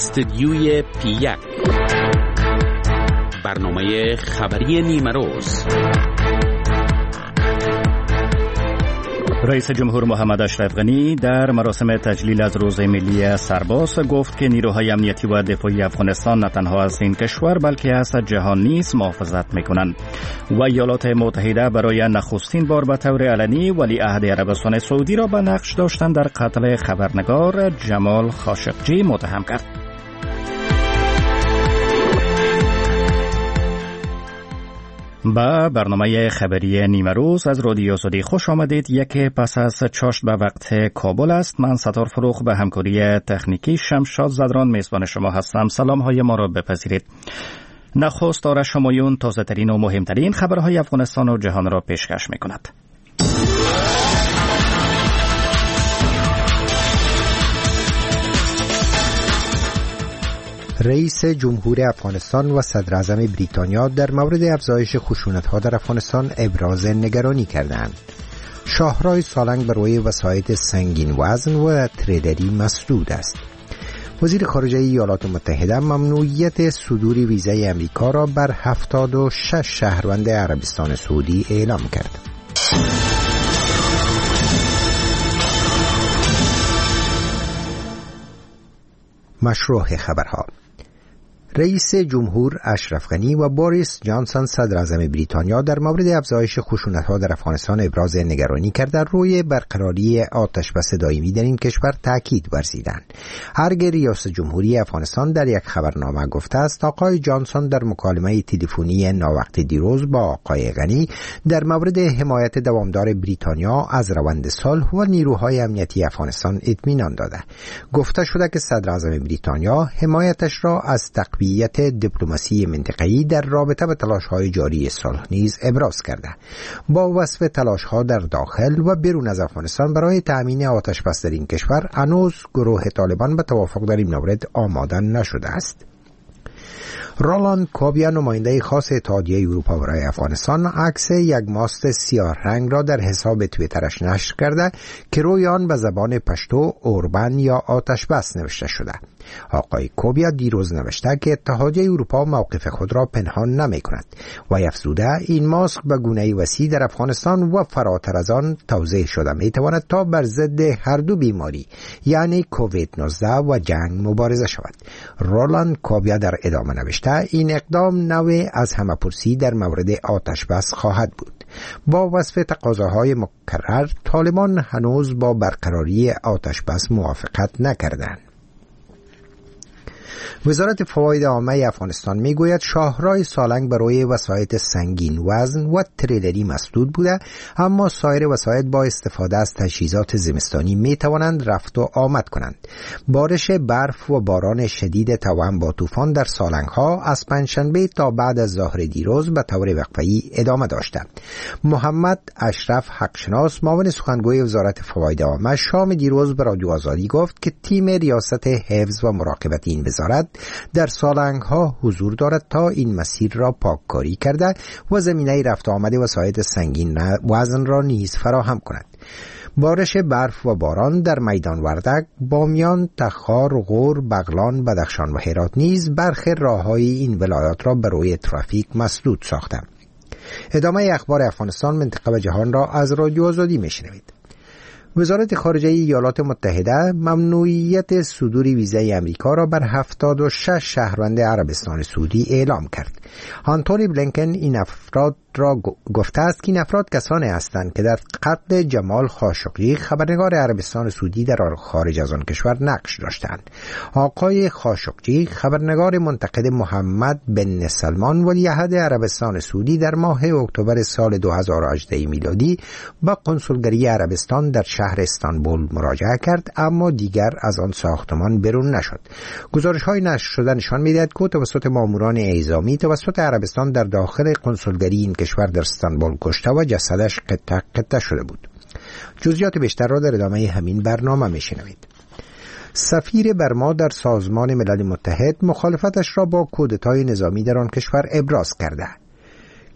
استدیوی پی1 برنامه خبری نیمروز. رئیس جمهور محمد اشرف غنی در مراسم تجلیل از روز ملی سرباز گفت که نیروهای امنیتی و دفاعی افغانستان نه تنها از این کشور بلکه از جهان نیز محافظت می‌کنند. و ایالات متحده برای نخستین بار به طور علنی ولیعهد عربستان سعودی را به نقش داشتن در قتل خبرنگار جمال خاشقجی متهم کرد. با برنامه خبری نیمروز از رادیو آزادی خوش آمدید. یک پس از چاشت به وقت کابل است. من ستار فروخ به همکاری تکنیکی شمشاد زدران میزبان شما هستم. سلام های ما را بپذیرید. نخست آرش همایون تازه ترین و مهمترین خبرهای افغانستان و جهان را پیشکش می کند. رئیس جمهور افغانستان و صدر اعظم بریتانیا در مورد افزایش خشونت‌ها در افغانستان ابراز نگرانی کردند. شاهراه سالنگ برای وسایط سنگین وزن و تریدری مسدود است. وزیر خارجه ایالات متحده ممنوعیت صدور ویزای امریکا را بر 76 شهروند عربستان سعودی اعلام کرد. مشروع خبرها. رئیس جمهور اشرف غنی و بوریس جانسون صدر اعظم بریتانیا در مورد افزایش خشونت‌ها در افغانستان ابراز نگرانی کرده روی برقراری آتشبس دائمی در این کشور تاکید ورزیدند. هرگاه ریاست جمهوری افغانستان در یک خبرنامه گفته است آقای جانسون در مکالمه تلفنی ناوقت دیروز با آقای غنی در مورد حمایت دوامدار بریتانیا از روند صلح و نیروهای امنیتی افغانستان اطمینان داده. گفته شده که صدر اعظم بریتانیا حمایتش را از تقویت دیپلماسی منطقه‌ای در رابطه با تلاش‌های جاری صلح نیز ابراز کرده. با وصف تلاش‌ها در داخل و بیرون از افغانستان برای تأمین آتشبس در این کشور، هنوز گروه طالبان به توافق در این مورد آماده نشده است. رولاند کوبیا نماینده خاص اتحادیه اروپا برای افغانستان عکس یک ماست سیاه رنگ را در حساب توییترش نشر کرده که روی آن به زبان پشتو اوربن یا آتشبس نوشته شده. آقای کوبیا دیروز نوشته که اتحادیه اروپا موقف خود را پنهان نمی کند و افزوده این ماسک به گونه وسیع در افغانستان و فراتر از آن توزیع شده می تواند تا بر ضد هر دو بیماری یعنی کووید 19 و جنگ مبارزه شود. رولاند کوبیا در ادامه نوشته این اقدام نوعی از همه‌پرسی در مورد آتشبس خواهد بود. با وصف تقاضاهای مکرر، طالبان هنوز با برقراری آتشبس موافقت نکردند. وزارت فواید عامه افغانستان میگوید شاهراه سالنگ برای وسایط سنگین وزن و تریلری مسدود بوده، اما سایر وسایط با استفاده از تجهیزات زمستانی می توانند رفت و آمد کنند. بارش برف و باران شدید توأم با طوفان در سالنگ ها از پنجشنبه تا بعد از ظهر دیروز به طور وقفه‌ای ادامه داشته. محمد اشرف حقشناس معاون سخنگوی وزارت فواید عامه شام دیروز به رادیو آزادی گفت که تیم ریاست حفظ و مراقبت این وزارت در سالنگ ها حضور دارد تا این مسیر را پاککاری کرده و زمینه رفت آمد وسایط سنگین وزن را نیز فراهم کند. بارش برف و باران در میدان وردک، بامیان، تخار، غور، بغلان، بدخشان و هرات نیز برخی راههای این ولایات را برای ترافیک مسدود ساخته. ادامه اخبار افغانستان، منطقه و جهان را از رادیو آزادی میشنوید. وزارت خارجه ایالات متحده ممنوعیت صدور ویزای امریکا را بر 76 شهروند عربستان سعودی اعلام کرد. آنتونی بلینکن این افراد را گفته است که این افراد کسانی هستند که در قتل جمال خاشقجی خبرنگار عربستان سعودی در خارج از آن کشور نقش داشتند. آقای خاشقجی خبرنگار منتقد محمد بن سلمان ولیعهد عربستان سعودی در ماه اکتبر سال 2018 میلادی با کنسولگری عربستان در شهر استانبول مراجعه کرد، اما دیگر از آن ساختمان بیرون نشد. گزارش‌های نشر شده نشان می‌دهد که توسط ماموران اعزامی توسط عربستان در داخل کنسولگری این کشور در استانبول کشته و جسدش قطع قطع شده بود. جزئیات بیشتر را در ادامه همین برنامه میشنوید. سفیر برما در سازمان ملل متحد مخالفتش را با کودتای نظامی در آن کشور ابراز کرده.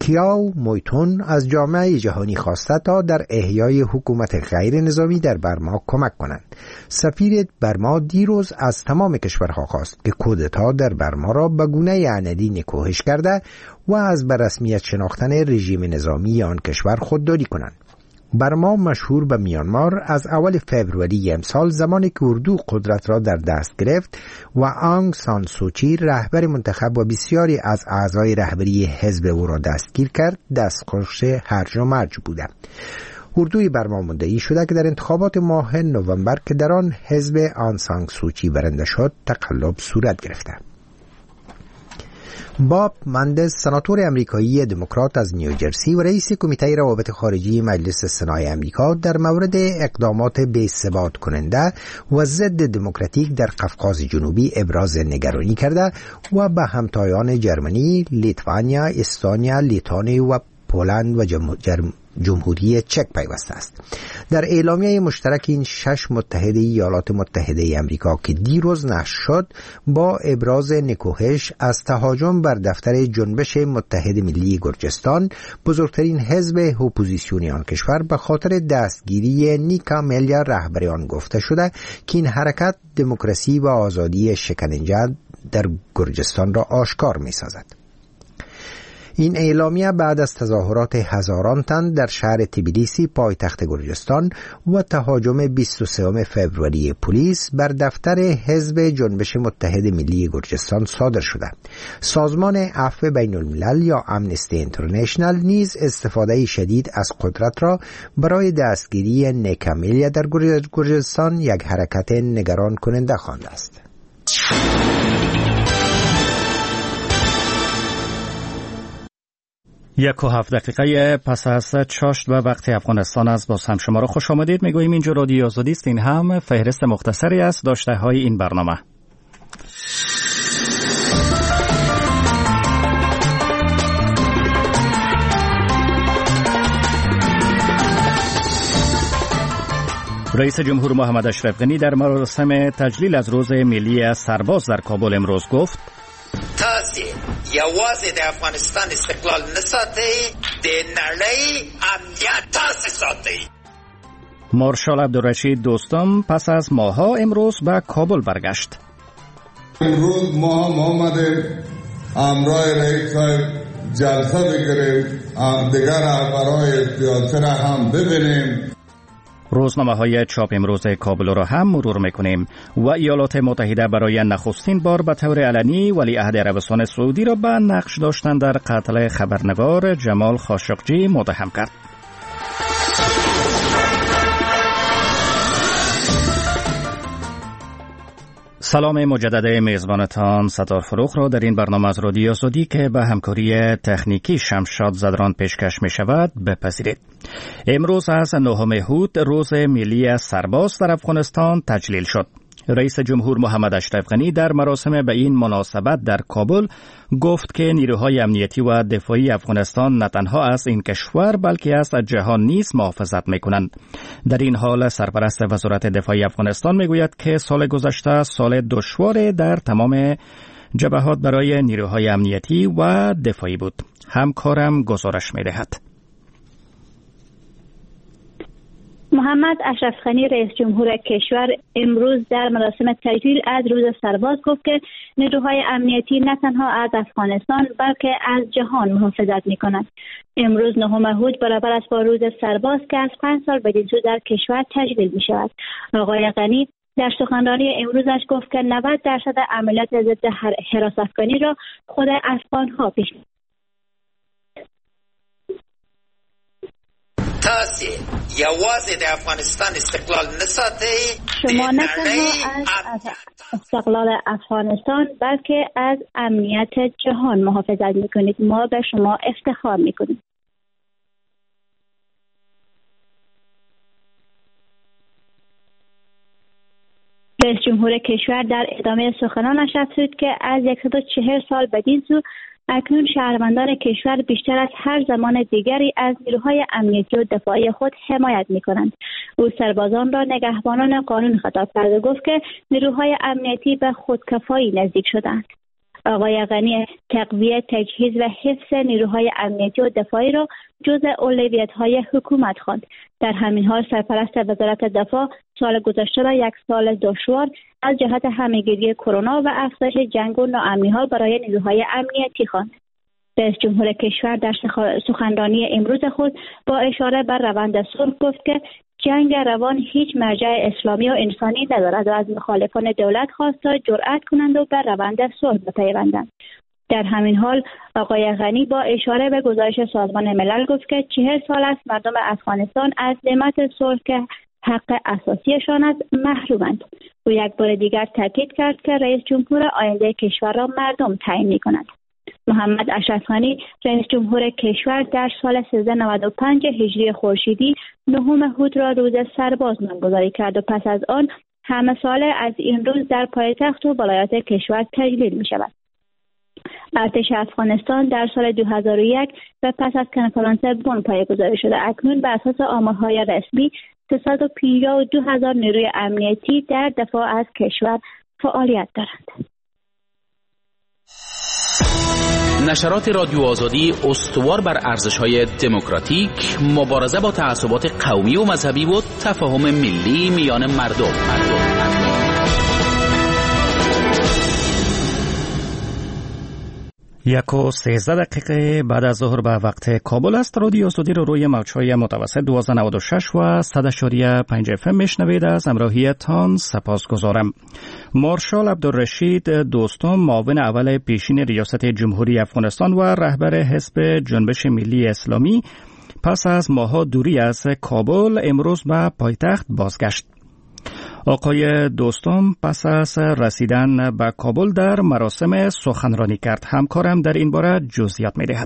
کیاو مویتون از جامعه جهانی خواسته تا در احیای حکومت غیر نظامی در برما کمک کنند. سفیر برما دیروز از تمام کشورها خواست که کودتا در برما را به گونه عمدی نکوهش کرده و از به رسمیت شناختن رژیم نظامی آن کشور خودداری کنند. برما مشهور به میانمار از اول فوریه امسال زمانی که اردو قدرت را در دست گرفت و آنگ سان سوچی رهبر منتخب و بسیاری از اعضای رهبری حزب او را دستگیر کرد، دستخوش هرج و مرج بوده. اردوی برما مدعی شده که در انتخابات ماه نوامبر که در آن حزب آن سان سوچی برنده شد تقلب صورت گرفته. باب مندز، سناتور امریکایی دموکرات از نیوجرسی و رئیس کمیته روابط خارجی مجلس سنای امریکا، در مورد اقدامات بی‌ثبات کننده و ضد دموکراتیک در قفقاز جنوبی ابراز نگرانی کرده و به همتایان جرمنی، لیتوانیا، استونیا، لیتوانی و پولند و جمهوری چک پیوسته است. در اعلامیه مشترک این 6 متحد ایالات متحده امریکا که دیروز نشر شد، با ابراز نکوهش از تهاجم بر دفتر جنبش متحد ملی گرجستان، بزرگترین حزب اپوزیسیونی آن کشور، به خاطر دستگیری نیکا ملیا رهبر آن گفته شده که این حرکت دموکراسی و آزادی شکننجه در گرجستان را آشکار می سازد. این اعلامیه بعد از تظاهرات هزاران تن در شهر تبلیسی پایتخت گرجستان و تهاجم 23 فوریه پلیس بر دفتر حزب جنبش متحد ملی گرجستان صادر شده. سازمان عفو بین الملل یا امنستی اینترنشنال نیز استفاده شدید از قدرت را برای دستگیری نیکا ملیا در گرجستان یک حرکت نگران کننده خوانده است. 1.7 دقیقه پس از چاشت و وقت افغانستان است. باز هم شما را خوش آمدید. میگوییم اینجا رادیو آزادی است. این هم فهرست مختصری است داشته های این برنامه. رئیس جمهور محمد اشرف غنی در مراسم تجلیل از روز ملی سرباز در کابل امروز گفت: تاسې یوازې د افغانستان استقلال نه ساتئ، د نړۍ امنیت تاسې ساتئ. مارشال عبدالرشید دوستم پس از ماه‌ها امروز به کابل برگشت. امروز ما هم آمدیم همراه رئیس جلسه بگیریم، دیگر رهبرهای سیاسی را هم ببینیم. روزنامه‌های چاپ امروز کابل را هم مرور می‌کنیم و ایالات متحده برای نخستین بار به طور علنی ولیعهد عربستان سعودی را به نقش داشتن در قتل خبرنگار جمال خاشقجی متهم کرد. سلام مجدد میزبانتان ستار فروخ را در این برنامه از رادیو آزادی که به همکاری تکنیکی شمشاد زدران پیشکش می شود بپذیرید. امروز از 9 هود روز ملی سرباز در افغانستان تجلیل شد. رئیس جمهور محمد اشرف غنی در مراسم به این مناسبت در کابل گفت که نیروهای امنیتی و دفاعی افغانستان نه تنها از این کشور بلکه از جهان نیز محافظت می‌کنند. در این حال سرپرست وزارت دفاع افغانستان میگوید که سال گذشته سال دشوار در تمام جبهات برای نیروهای امنیتی و دفاعی بود. همکارم گزارش می‌دهد. محمد اشرف غنی رئیس جمهور کشور امروز در مراسم تجلیل از روز سرباز گفت که نیروهای امنیتی نه تنها از افغانستان بلکه از جهان محافظت می‌کنند. امروز 9 هود برابر است با روز سرباز که از 5 سال بدین در کشور تجلیل می‌شود. آقای غنی در سخنرانی امروزش گفت که 90% عملیات ضد هراس افغانی را خود افغان‌ها پیش تاسې یوازې د افغانستان استقلال نه ساتئ، شما نه تنها از استقلال افغانستان بلکه از امنیت جهان محافظت میکنید. ما به شما افتخار میکنیم. رئیس جمهور کشور در ادامه سخنانش افزود که از 140 سال بدین سو اکنون شهروندان کشور بیشتر از هر زمان دیگری از نیروهای امنیتی و دفاعی خود حمایت می‌کنند. او سربازان را نگهبانان قانون خطاب کرد و گفت که نیروهای امنیتی به خودکفایی نزدیک شدند. آقای غنی تقویت، تجهیز و حفظ نیروهای امنیتی و دفاعی را جزء اولویت‌های حکومت خواند. در همین حال سرپرست وزارت دفاع سال گذشته را یک سال دشوار از جهت همه‌گیری کرونا و افزایش جنگ و ناامنی‌ها برای نیروهای امنیتی خواند. رئیس جمهور کشور در سخنرانی امروز خود با اشاره بر روند صلح گفت که جنگ روان هیچ مرجع اسلامی و انسانی ندارد و از مخالفان دولت خواست تا جرأت کنند و بر روند صلح بپیوندند. در همین حال آقای غنی با اشاره به گزارش سازمان ملل گفت که 40 سال است مردم افغانستان از نعمت صلح که حق اساسیشان است محرومند. او یک بار دیگر تاکید کرد که رئیس جمهور آینده کشور را مردم تعیین می‌کنند. محمد اشرف غنی رئیس جمهور کشور در سال 1395 هجری خورشیدی 9 هود را روز سرباز نامگذاری کرد و پس از آن همه ساله از این روز در پایتخت و ولایات کشور تجلیل می شود. ارتش افغانستان در سال 2001 و پس از کنفرانس بن پایه‌گذاری شده. اکنون بر اساس آمارهای رسمی 352,000 نیروی امنیتی در دفاع از کشور فعالیت دارند. نشرات رادیو آزادی استوار بر ارزش‌های دموکراتیک، مبارزه با تعصبات قومی و مذهبی و تفاهم ملی میان مردم. 1:13 بعد از ظهر به وقت کابل است. رادیو آزادی رو روی موج‌های متوسط 1296 و 100.5 FM میشنوید. از همراهیتان سپاسگزارم. مارشال عبدالرشید دوستم، معاون اول پیشین ریاست جمهوری افغانستان و رهبر حزب جنبش ملی اسلامی، پس از ماه‌ها دوری از کابل امروز به پایتخت بازگشت. آقای دوستم پس از رسیدن به کابل در مراسم سخنرانی کرد. همکارم در این باره جزئیات می‌دهد.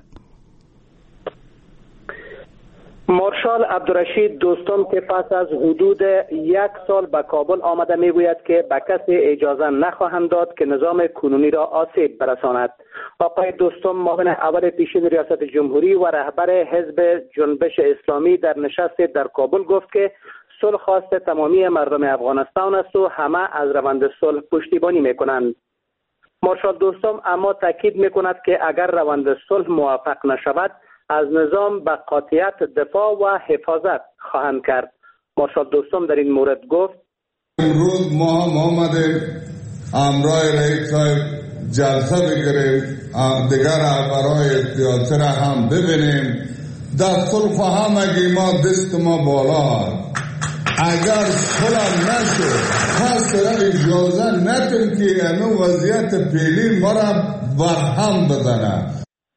مارشال عبدالرشید دوستم که پس از حدود 1 سال به کابل آمده میگوید که به کسی اجازه نخواهند داد که نظام کنونی را آسیب برساند. آقای دوستم معاون اول پیشین ریاست جمهوری و رهبر حزب جنبش اسلامی در نشست در کابل گفت که صلح خواست تمامی مردم افغانستان است و همه از روند صلح پشتیبانی میکنند. مارشال دوستم اما تاکید میکند که اگر روند صلح موفق نشود از نظام به قاطعیت دفاع و حفاظت خواهند کرد. مارشال دوستم در این مورد گفت امروز ما آمدیم همراه رئیس صاحب جلسه بگیریم، دیگر برای سیاسی را هم ببینیم. در صلح همگی ما دست ما بالا، اگر صلح نشه هست را اجازه ندیم که اینو وضعیت پیلی ما را برهم بزنه.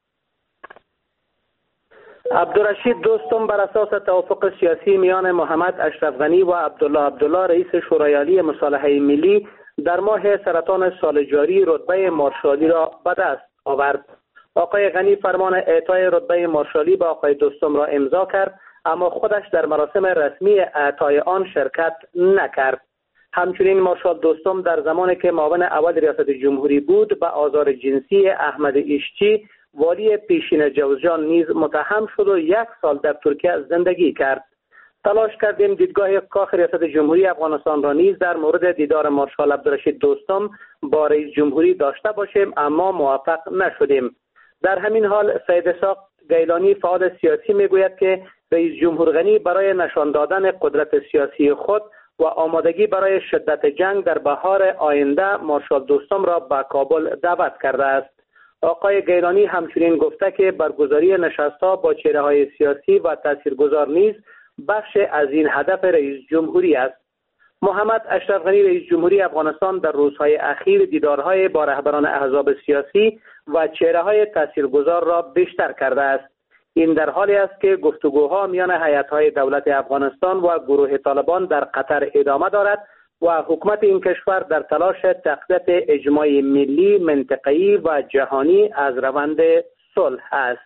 عبدالرشید دوستم بر اساس توافق سیاسی میان محمد اشرف غنی و عبدالله رئیس شورای عالی مصالحه ملی در ماه سرطان سال جاری رتبه مارشالی را به دست آورد. آقای غنی فرمان اعطای رتبه مارشالی به آقای دوستم را امضا کرد، اما خودش در مراسم رسمی اعطای آن شرکت نکرد. همچنین مارشال دوستم در زمانی که معاون اول ریاست جمهوری بود به آزار جنسی احمد ایشچی والی پیشین جوزجان نیز متهم شد و 1 سال در ترکیه زندگی کرد. تلاش کردیم دیدگاه کاخ ریاست جمهوری افغانستان را نیز در مورد دیدار مارشال عبدالرشید دوستم با رئیس جمهوری داشته باشیم، اما موفق نشدیم. در همین حال سید اسحاق گیلانی فعال سیاسی میگوید که رئیس جمهور غنی برای نشان دادن قدرت سیاسی خود و آمادگی برای شدت جنگ در بهار آینده مارشال دوستم را به کابل دعوت کرده است. آقای گیلانی همچنین گفته که برگزاری نشست‌ها با چهره‌های سیاسی و تاثیرگذار نیز بخش از این هدف رئیس جمهوری است. محمد اشرف غنی رئیس جمهوری افغانستان در روزهای اخیر دیدارهای با رهبران احزاب سیاسی و چهره‌های تاثیرگذار را بیشتر کرده است. این در حالی است که گفتگوها میان هیئت‌های دولت افغانستان و گروه طالبان در قطر ادامه دارد و حکومت این کشور در تلاش تقویت اجماع ملی، منطقه‌ای و جهانی از روند صلح است.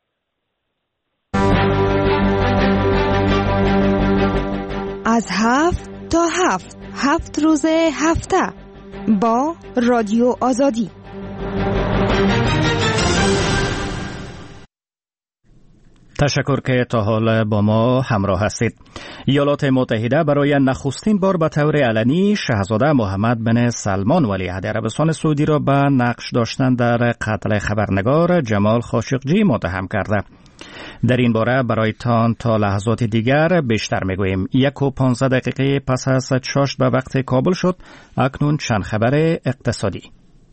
از 7 تا 7 روز هفته با رادیو آزادی. تشکر که تا حال با ما همراه هستید. ایالات متحده برای نخستین بار به طور علنی شاهزاده محمد بن سلمان ولیعهد عربستان سعودی را به نقش داشتن در قتل خبرنگار جمال خاشقجی متهم کرده. در این باره برایتان تا لحظات دیگر بیشتر میگوییم. 1:15 پس از چاشت به وقت کابل شد. اکنون چند خبر اقتصادی.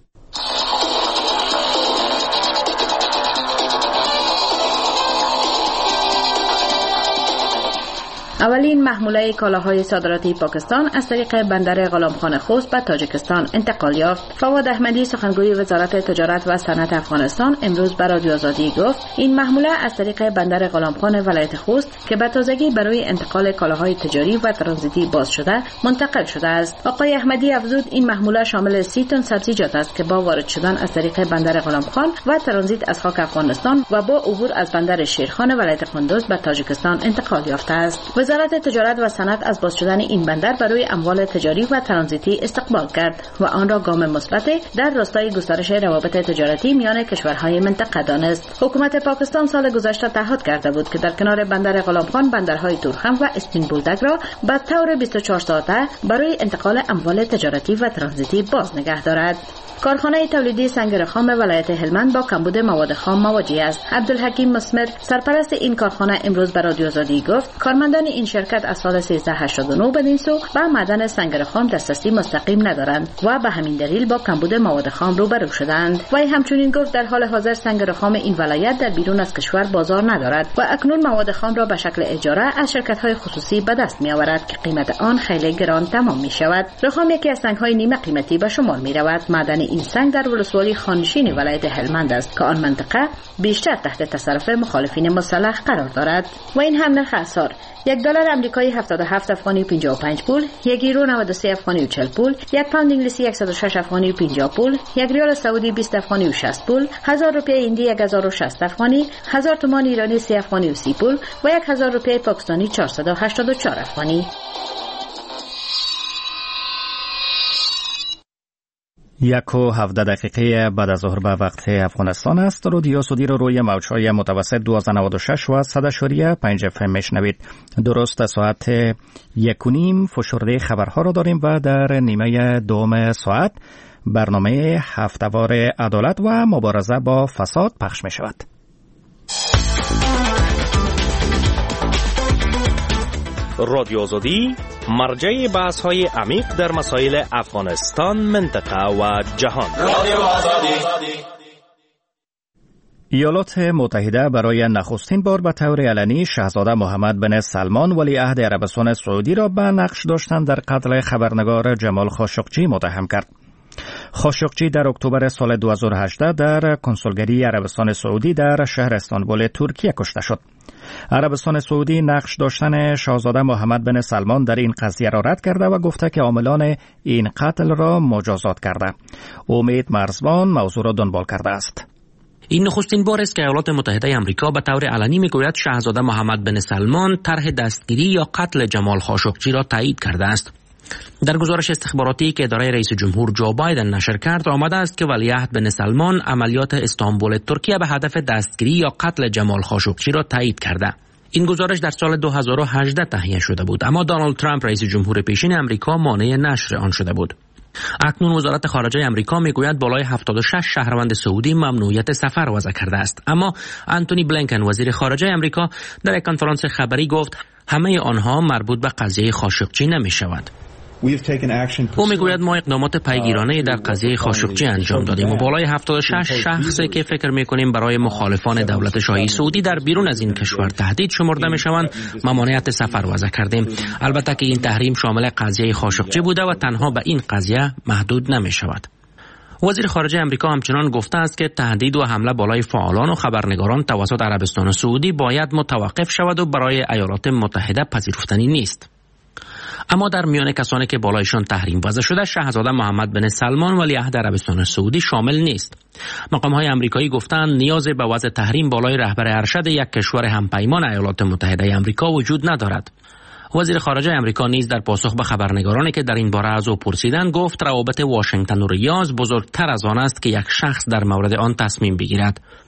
اولین محموله کالاهای صادراتی پاکستان از طریق بندر غلامخان خوست به تاجیکستان انتقال یافت. فواد احمدی سخنگوی وزارت تجارت و صنعت افغانستان امروز به رادیو آزادی گفت این محموله از طریق بندر غلامخان ولایت خوست که به تازگی برای انتقال کالاهای تجاری و ترانزیتی باز شده منتقل شده است. آقای احمدی افزود این محموله شامل 30 تن سبزیجات است که با وارد شدن از طریق بندر غلامخان و ترانزیت از خاک افغانستان و با عبور از بندر شیرخان ولایت قندوز به تاجیکستان انتقال یافته است. وزارت تجارت و صنعت از باز شدن این بندر برای اموال تجاری و ترانزیتی استقبال کرد و آن را گام مثبت در راستای گسترش روابط تجارتی میان کشورهای منطقه دانست. حکومت پاکستان سال گذشته تعهد کرده بود که در کنار بندر غلامخان بندرهای تورخم و استین بولدک را به طور 24 ساعته برای انتقال اموال تجارتی و ترانزیتی باز نگه دارد. کارخانه تولیدی سنگ خام ولایت هلمند با کمبود مواد خام مواجه است. عبدالحکیم مسمر سرپرست این کارخانه امروز به رادیو آزادی گفت کارمندان این شرکت از سال 1389 بدین سو به معدن سنگ خام دسترسی مستقیم ندارند و به همین دلیل با کمبود مواد خام روبرو شدند. وی همچنین گفت در حال حاضر سنگ خام این ولایت در بیرون از کشور بازار ندارد و اکنون مواد خام را به شکل اجاره از شرکت‌های خصوصی به دست می‌آورد که قیمت آن خیلی گران تمام می‌شود. رخام یکی از سنگ‌های نیمه قیمتی به شمار می‌رود. معدن این سنگ در ولسوالی خانشین ولایت هلمند است که آن منطقه بیشتر تحت تصرف مخالفین مسلح قرار دارد. و این هم نرخ اسعار: $1 آمریکایی 77 افغانی و 55 پول، یک یورو 93 افغانی و 40 پول، یک پوند انگلیسی 106 افغانی و 50 پول، یک ریال سعودی 20 افغانی و 60 پول، 1000 روپیه هندی 1060 افغانی، 1000 تومان ایرانی 30 افغانی و 30 پول و 1000 روپیه پاکستانی 484 افغانی. 1:17 بعد از ظهر به وقت افغانستان است. رادیو آزادی رو روی موج‌های متوسط 1296 و 100.5 FM میشنوید. درست ساعت 1:30 فشرده خبرها را داریم و در نیمه دوم ساعت برنامه هفته‌وار عدالت و مبارزه با فساد پخش می شود. رادیو آزادی مرجع بحث‌های عمیق در مسائل افغانستان، منطقه و جهان. رادیو آزادی. ایالات متحده برای نخستین بار به طور علنی شاهزاده محمد بن سلمان ولیعهد عربستان سعودی را به نقش داشتن در قتل خبرنگار جمال خاشقجی متهم کرد. خاشقجی در اکتبر سال 2018 در کنسولگری عربستان سعودی در شهر استانبول ترکیه کشته شد. عربستان سعودی نقش داشتن شاهزاده محمد بن سلمان در این قضیه را رد کرده و گفته که عاملان این قتل را مجازات کرده. امید مرزبان موضوع را دنبال کرده است. این نخستین بار است که ایالات متحده آمریکا به طور علنی میگوید شاهزاده محمد بن سلمان طرح دستگیری یا قتل جمال خاشقجی را تایید کرده است. در گزارش استخباراتی که اداره رئیس جمهور جو بایدن نشر کرد آمده است که ولیعهد بن سلمان عملیات استانبول ترکیه به هدف دستگیری یا قتل جمال خاشقجی را تایید کرده. این گزارش در سال 2018 تهیه شده بود، اما دونالد ترامپ رئیس جمهور پیشین آمریکا مانع نشر آن شده بود. اکنون وزارت خارجه آمریکا میگوید بالای 76 شهروند سعودی ممنوعیت سفر وضع کرده است، اما انتونی بلینکن وزیر خارجه آمریکا در یک کنفرانس خبری گفت همه آنها مربوط به قضیه خاشقجی نمی شود. او میگوید ما اقدامات پیگیرانه در قضیه خاشقجی انجام دادیم و بالای 76 شخصی که فکر میکنیم برای مخالفان دولت شاهی سعودی در بیرون از این کشور تهدید شمرده میشوند ممانعت سفر وضع کردیم. البته که این تحریم شامل قضیه خاشقجی بوده و تنها به این قضیه محدود نمیشود. وزیر خارجه آمریکا همچنان گفته است که تهدید و حمله بالای فعالان و خبرنگاران توسط عربستان سعودی باید متوقف شود و برای ایالات متحده پذیرفتنی نیست. اما در میان کسانی که بالایشان تحریم وضع شده شاهزاده محمد بن سلمان ولیعهد عربستان سعودی شامل نیست. مقام‌های آمریکایی گفتند نیاز به وضع تحریم بالای رهبر ارشد یک کشور همپیمان ایالات متحده آمریکا وجود ندارد. وزیر خارجه آمریکا نیز در پاسخ به خبرنگارانی که در این باره از او پرسیدند گفت روابط واشنگتن و ریاض بزرگتر از آن است که یک شخص در مورد آن تصمیم بگیرد.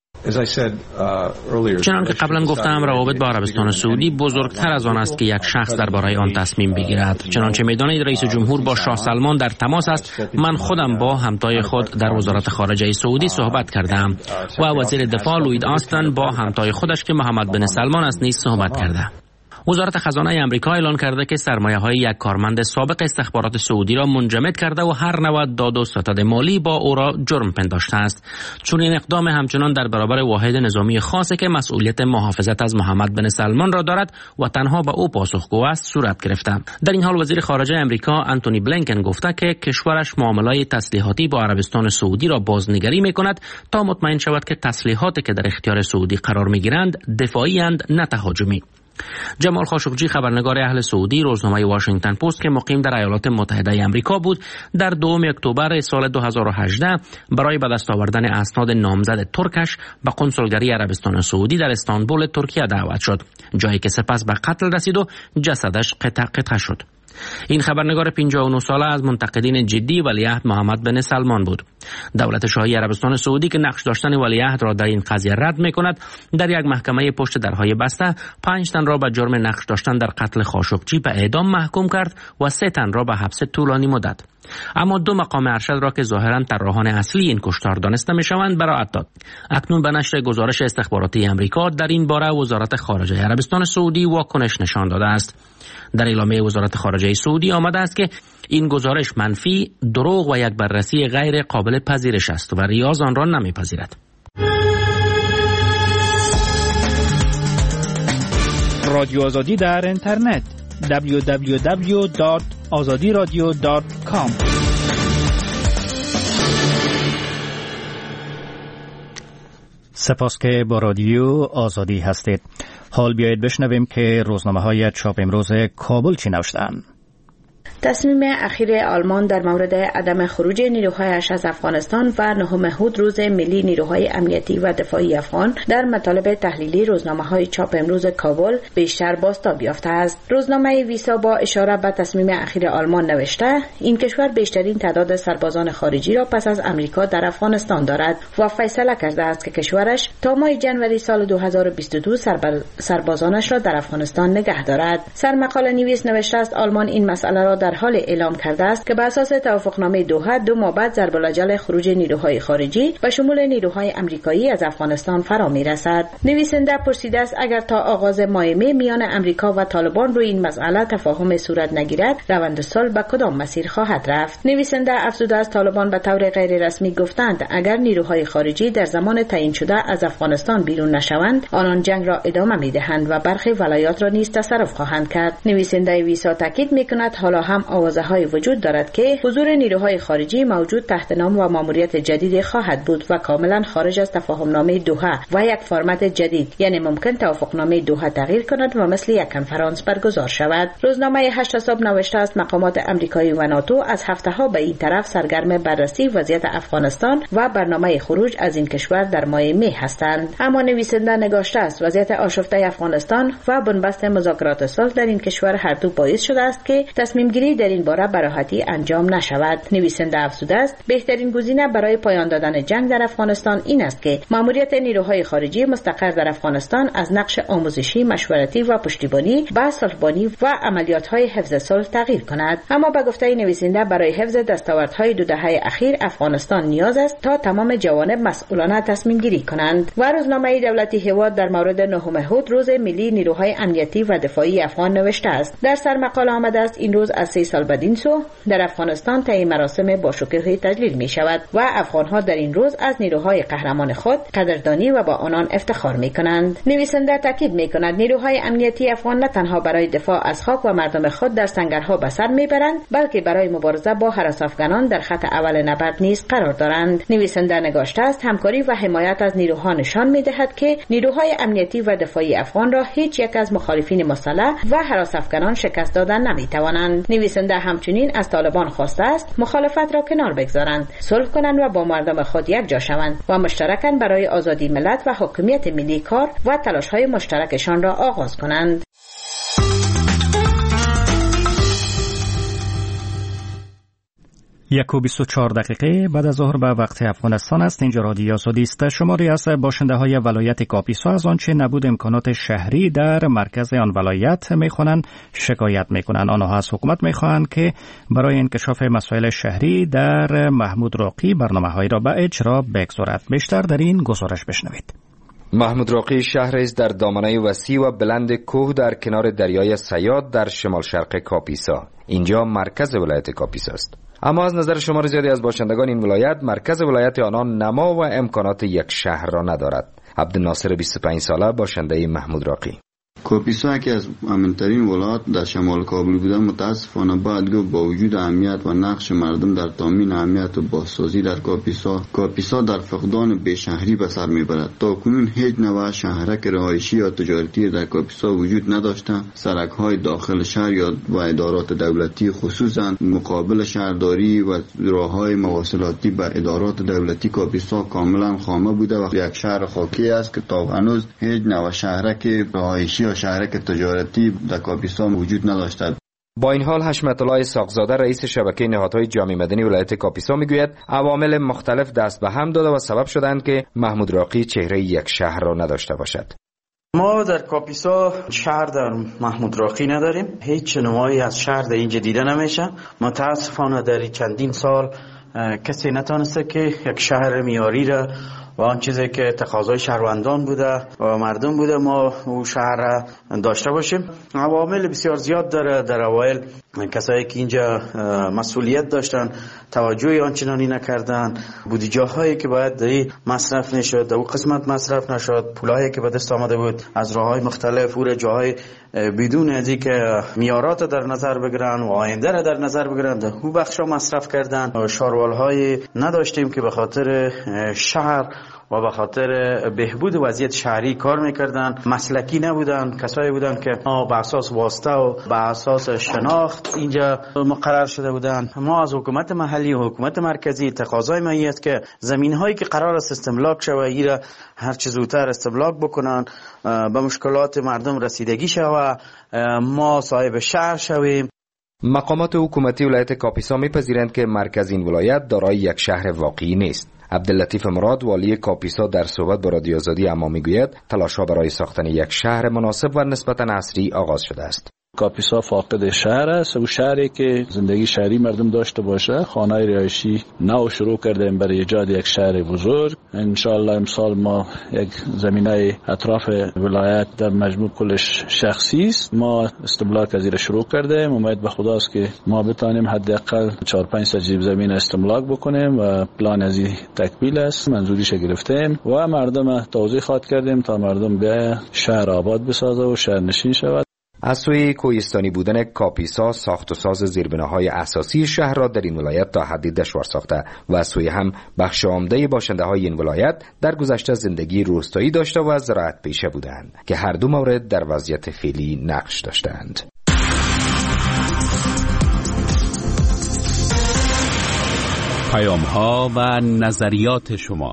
چنان که قبلا گفتم، روابط با عربستان سعودی بزرگتر از آن است که یک شخص درباره آن تصمیم بگیرد. چنانچه می‌دانید رئیس جمهور با شاه سلمان در تماس است. من خودم با همتای خود در وزارت خارجه سعودی صحبت کردم و وزیر دفاع لوید آستن با همتای خودش که محمد بن سلمان است نیز صحبت کرده. وزارت خزانه آمریکا اعلان کرده که سرمایه‌های یک کارمند سابق استخبارات سعودی را منجمد کرده و هر نوع داد و ستد مالی با او را جرم پنداشته است. چون این اقدام همچنان در برابر واحد نظامی خاصی که مسئولیت محافظت از محمد بن سلمان را دارد و تنها به او پاسخگو است صورت گرفته. در این حال وزیر خارجه آمریکا انتونی بلینکن گفته که کشورش معاملات تسلیحاتی با عربستان سعودی را بازنگری می‌کند تا مطمئن شود که تسلیحاتی که در اختیار سعودی قرار می‌گیرند دفاعی اند نه تهاجمی. جمال خاشقجی، خبرنگار اهل سعودی، روزنامه واشنگتن پست که مقیم در ایالات متحده آمریکا بود، در 2 اکتبر سال 2018 برای به دست آوردن اسناد نامزد ترکش به کنسولگری عربستان سعودی در استانبول ترکیه دعوت شد، جایی که سپس به قتل رسید و جسدش قطع شد. این خبرنگار 59 ساله از منتقدین جدی ولیعهد محمد بن سلمان بود. دولت شاهی عربستان سعودی که نقش داشتن ولیعهد را در این قضیه رد می‌کند، در یک محکمه پشت درهای بسته 5 تن را به جرم نقش داشتن در قتل خاشقجی به اعدام محکوم کرد و 3 تن را به حبس طولانی مدت. اما 2 مقام ارشد را که ظاهراً طراحان اصلی این کشتار دانسته می‌شوند براءت داد. اکنون به نشر گزارش استخباراتی آمریکا در این باره وزارت خارجه عربستان سعودی واکنش نشان داده است. در اعلامیه وزارت خارجه سعودی آمده است که این گزارش منفی، دروغ و یک بررسی غیر قابل پذیرش است و ریاض آن را نمیپذیرد. رادیو آزادی در اینترنت www.azadiradio.com. سپاس که با رادیو آزادی هستید. حال بیایید بشنویم که روزنامه‌های چاپ امروز کابل چی نوشته‌اند. تصمیم اخیر آلمان در مورد عدم خروج نیروهایش از افغانستان و 9 اود روز ملی نیروهای امنیتی و دفاعی افغان در مطالب تحلیلی روزنامه‌های چاپ امروز کابل بیشتر بازتاب یافته است. روزنامه ویسا با اشاره به تصمیم اخیر آلمان نوشته این کشور بیشترین تعداد سربازان خارجی را پس از امریکا در افغانستان دارد و فیصله کرده است که کشورش تا ماه ژانویه سال 2022 سربازانش را در افغانستان نگه دارد. سرمقاله نویس نوشته است آلمان این مسئله را در حال اعلام کرده است که بر اساس توافقنامه دوحه 2 ماه بعد ضرب الاجل خروج نیروهای خارجی و شمول نیروهای آمریکایی از افغانستان فرا میرسد. نویسنده پرسیده است اگر تا آغاز ماه می میان امریکا و طالبان روی این مسئله تفاهم صورت نگیرد روند صلح به کدام مسیر خواهد رفت. نویسنده افزوده است طالبان به طور غیر رسمی گفتند اگر نیروهای خارجی در زمان تعیین شده از افغانستان بیرون نشوند آنان جنگ را ادامه میدهند و برخی ولایات را نیز تصرف خواهند کرد. نویسنده ویسا تاکید میکند حالا هم آوازه‌های وجود دارد که حضور نیروهای خارجی موجود تحت نام و ماموریت جدید خواهد بود و کاملا خارج از تفاهمنامه دوحه و یک فرمت جدید، یعنی ممکن توافقنامه دوحه تغییر کند و مثل یک کنفرانس برگزار شود. روزنامه 8 صبح نوشته است مقامات آمریکایی و ناتو از هفته‌ها به این طرف سرگرم بررسی وضعیت افغانستان و برنامه خروج از این کشور در ماه می هستند. اما نویسنده نگاشته است وضعیت آشفته افغانستان و بنبست مذاکرات صلح در این کشور هر دو باعث شده است که تصمیم گیری در این باره به راحتی انجام نشود. نویسنده افزوده است بهترین گزینه برای پایان دادن جنگ در افغانستان این است که ماموریت نیروهای خارجی مستقر در افغانستان از نقش آموزشی، مشورتی و پشتیبانی به صلح‌بانی و عملیات‌های حفظ صلح تغییر کند. اما به گفته نویسنده برای حفظ دستاوردهای 2 دهه اخیر افغانستان نیاز است تا تمام جوانب مسئولانه تصمیم گیری کنند. و روزنامه دولتی هواد در مورد 9 اود روز ملی نیروهای امنیتی و دفاعی افغان نوشته است در سرمقاله آمده است این روز از 3 سال بدین سو در افغانستان طی مراسم باشکوه تجلیل می شود و افغانها در این روز از نیروهای قهرمان خود قدردانی و با آنان افتخار می کنند. نویسنده تاکید می کند نیروهای امنیتی افغان نه تنها برای دفاع از خاک و مردم خود در سنگرها به سر می برند بلکه برای مبارزه با هراس افغانان در خط اول نبرد نیز قرار دارند. نویسنده نگاشته است همکاری و حمایت از نیروها نشان می دهد که نیروهای امنیتی و دفاعی افغان را هیچ یک از مخالفین مسلح و هراس افغانان شکست دادن نمی توانند. نویسنده همچنین از طالبان خواسته است مخالفت را کنار بگذارند، صلح کنند و با مردم خود یک جا شوند و مشترکاً برای آزادی ملت و حاکمیت ملی کار و تلاش‌های مشترکشان را آغاز کنند. 1:24 بعد از ظهر به وقت افغانستان است. اینجا رادیو آزادی است. شماری از باشنده‌های ولایت کاپیسا از آنچه نبود امکانات شهری در مرکز آن ولایت می‌خوانند شکایت می‌کنند. آنها از حکومت می‌خواهند که برای انکشاف مسائل شهری در محمود راقی برنامه‌هایی را به اجرا بگذارد. بیشتر در این گزارش بشنوید. محمود راقی شهری است در دامنه وسیع و بلند کوه در کنار دریای سیاد در شمال شرق کاپیسا. اینجا مرکز ولایت کاپیسا است. اما از نظر شمار زیادی از باشندگان این ولایت، مرکز ولایت آنان نما و امکانات یک شهر را ندارد. عبدالناصر 25 ساله باشنده محمود راقی: کاپیسا که از امن‌ترین ولایات در شمال کابل بوده، متاسفانه باید گفت با وجود اهمیت و نقش مردم در تامین امنیت و بازسازی در کاپیسا در فقدان بهشهری به سر میبرد. تا کنون هیچ نوع شهرک رهایشی یا تجارتی در کاپیسا وجود نداشته. سرک‌های داخل شهر یا و ادارات دولتی خصوصا مقابل شهرداری و راه‌های مواصلاتی به ادارات دولتی کاپیسا کاملا خامه بوده و یک شهر خاکی است که تا هنوز هیچ نوع شهرک رهایشی شهرک تجارتی در کاپیسا وجود نداشته. با این حال حشمت الله ساقزاده رئیس شبکه نهادهای جامعه مدنی ولایت کاپیسا میگوید عوامل مختلف دست به هم داده و سبب شدند که محمود راقی چهره یک شهر را نداشته باشد. ما در کاپیسا شهر در محمود راقی نداریم. هیچ نمایی از شهر در اینجا دیده نمیشه. متاسفانه در چندین سال کسی نتونسته که یک شهر معیاری را و آن چیزی که تقاضای شهروندان بوده و مردم بوده ما او شهر داشته باشیم. عوامل بسیار زیاد داره. در اوایل کسایی که اینجا مسئولیت داشتن توجهی آنچنانی نکردن. بودجه هایی که باید دایی مصرف نشد در او قسمت مصرف نشد. پولایی که به دست آمده بود از راههای مختلف او جاهای بدون از اینکه معیارات در نظر بگیرن و آینده را در نظر بگیرن در او بخشا مصرف کردن. شاروال های نداشتیم که به خاطر شهر و به خاطر بهبود وضعیت شهری کار میکردن. مسلکی نبودن، کسایی بودن که به اساس واسطه و به اساس شناخت اینجا مقرر شده بودن. ما از حکومت محلی و حکومت مرکزی تقاضای ما است که زمین هایی که قرار است استملاک شوه ایرا هر چه زودتر استملاک بکنن، به مشکلات مردم رسیدگی شوه، ما صاحب شهر شویم. مقامات حکومتی ولایت کاپیسا میپذیرند که مرکز این ولایت دارای یک شهر واقعی نیست. عبداللطیف مراد والی کاپیسا در صحبت با رادیو آزادی اما میگوید تلاش‌ها برای ساختن یک شهر مناسب و نسبتاً عصری آغاز شده است. کاپیسا فاقد شهر است. او شهری که زندگی شهری مردم داشته باشه. خانه رهایشی نو شروع کردیم برای ایجاد یک شهر بزرگ. ان شاء الله امسال ما یک زمینه اطراف ولایت در مجموع کلش شخصی است. ما استملاک از این شروع کردیم. امید به خداست که ما بتونیم حداقل 4-5 سجیب زمین استملاک بکنیم و پلان از این تکمیل است. منظوریش گرفتیم و مردم توضیح خواهد کردیم تا مردم به شهر آباد بسازه و شهر نشین شود. از سوی کوهستانی بودن کاپیسا ساخت و ساز زیربناهای اساسی شهر را در این ولایت تا حدی دشوار ساخته و از سوی هم بخش عمده باشنده‌های این ولایت در گذشته زندگی روستایی داشته و زراعت پیشه بودند که هر دو مورد در وضعیت فعلی نقش داشتند. پیام‌ها و نظریات شما.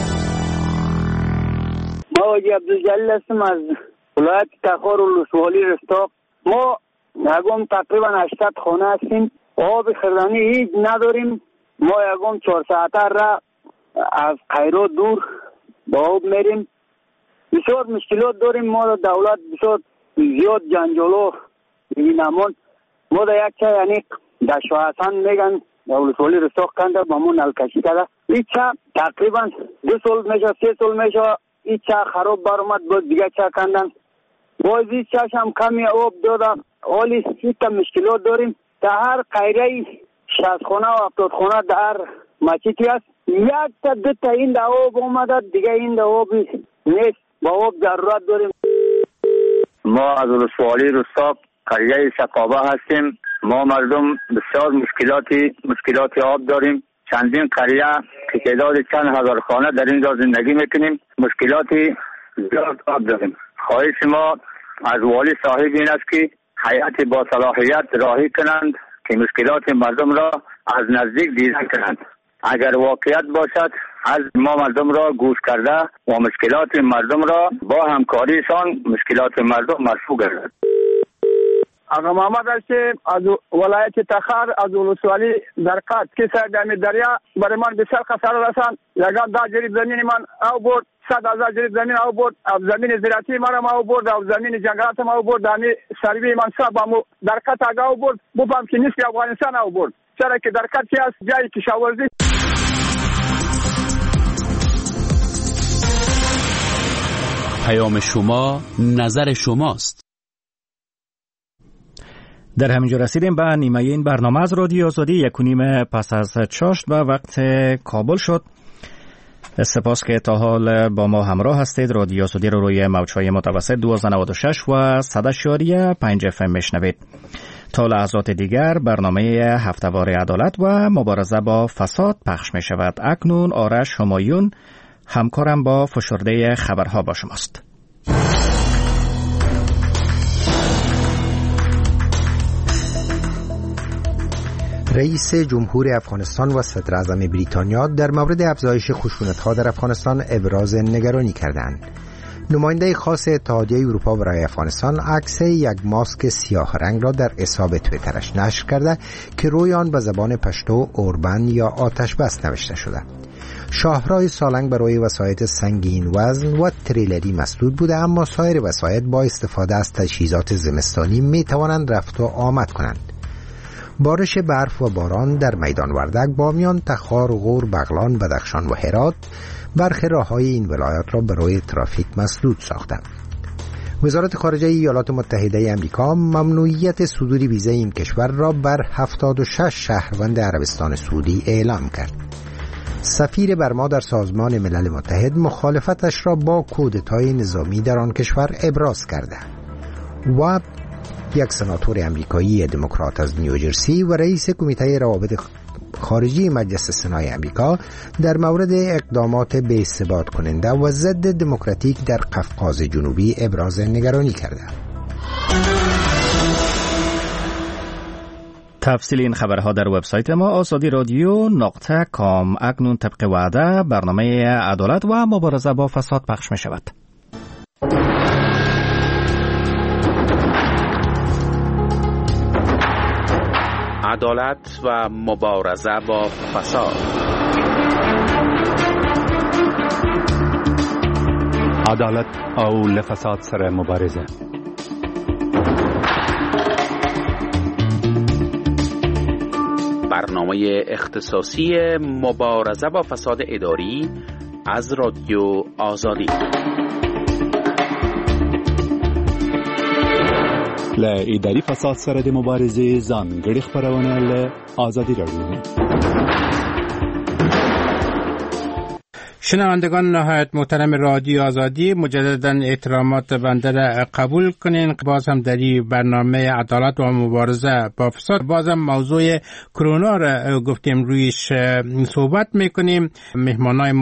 ما عبدالجلیل هستم از ولایت تخار و ولسوالی رستاق. ما یکم تقریبا 80 خانه هستیم. آب خردنی هیچ نداریم. ما یکم 4 ساعته را از قیرو دور با آب میریم. بسیار مشکلات داریم. ما دولت بسیار زیاد جنجالو میگنمون. ما در یک چه یعنی در شاهسان میگن در ولسوالی رستاق کنده با مون نلکشی کرده. این چه تقریبا 2 سال میشه 3 سال میشه این چه خراب برامد بود دیگه چه کندن. بازی چش هم کمی آب دادم. حالی سیتا مشکلات داریم. در هر قیره 60 خانه و 70 خانه در مسجدی است. یک تا 2 تا این در آب اومده دیگه این در آب نیست. با آب ضرورت داریم. ما از ولسوالی رستاق قریه سقابه هستیم. ما مردم بسیار مشکلات آب داریم. چندین قریه که تعداد چند هزار خانه در اینجا زندگی میکنیم. مشکلاتی زیاد آب داریم. خواهش ما از والی صاحب این است که هیئت با صلاحیت راهی کنند که مشکلات مردم را از نزدیک دیدن کنند. اگر واقعیت باشد از ما مردم را گوش کرده و مشکلات مردم را با همکاریشان مشکلات مردم مرفوع گردد. آقا محمد هستیم از ولایت تخار از ولسوالی درقات که سر دمی دریا برای من بسیار خساره رساند. یگان دا جریب زمین من او برد 100,000 جریب زمین او برد، زمین زراعتی مرا او برد، زمین جنگلات ما او برد، دمی سروی من صاحب درقات آقا او برد، بفهم که نیست افغانستان او برد. چرا که درقات چی است؟ جایی کشاورزی. پیام شما نظر شماست. در همینجا رسیدیم به نیمه این برنامه از رادیو آزادی. 1:30 پس از چاشت به وقت کابل شد. سپاس که تا حال با ما همراه هستید. رادیو آزادی رو روی موج‌های متوسط 1296 و 100.5 FM میشنوید. تا لحظات دیگر برنامه هفته‌وار عدالت و مبارزه با فساد پخش می شود. اکنون آرش همایون همکارم با فشرده خبرها با شماست. رئیس جمهور افغانستان و صدر اعظم بریتانیا در مورد افزایش خشونت‌ها در افغانستان ابراز نگرانی کردند. نماینده خاص اتحادیه اروپا برای افغانستان عکس یک ماسک سیاه رنگ را در حساب توییترش نشر کرده که روی آن به زبان پشتو اوربن یا آتش بس نوشته شده. شاهراه سالنگ برای وسایط سنگین وزن و تریلری مسدود بوده، اما سایر وسایط با استفاده از تجهیزات زمستانی می توانند رفت و آمد کنند. بارش برف و باران در میدان وردک، بامیان، تخار، غور، بغلان، بدخشان و هرات برخی راه‌های این ولایات را برای ترافیک مسدود ساختند. وزارت خارجه ایالات متحده آمریکا ممنوعیت صدور ویزای این کشور را بر 76 شهروند عربستان سعودی اعلام کرد. سفیر برما در سازمان ملل متحد مخالفتش را با کودتای نظامی در آن کشور ابراز کرده و یک سناتور آمریکایی دموکرات از نیوجرسی و رئیس کمیته روابط خارجی مجلس سنای آمریکا در مورد اقدامات بی‌ثبات کننده و ضد دموکراتیک در قفقاز جنوبی ابراز نگرانی کرده. تفصیل این خبرها در وبسایت ما azadi.radio.com. اکنون طبق وعده برنامه عدالت و مبارزه با فساد پخش می شود. عدالت و مبارزه با فساد. عدالت او لفساد سره مبارزه. برنامه اختصاصی مبارزه با فساد اداری از رادیو آزادی. ل اداري فساد سره د مبارزې ځانګړي خبرونه له آزادی رادیو. شنوندگان نهایت محترم رادیو آزادی، مجددا احترامات بنده را قبول کنین. باز هم در این برنامه عدالت و مبارزه با فساد باز هم موضوع کرونا را گفتیم رویش صحبت میکنیم. مهمانای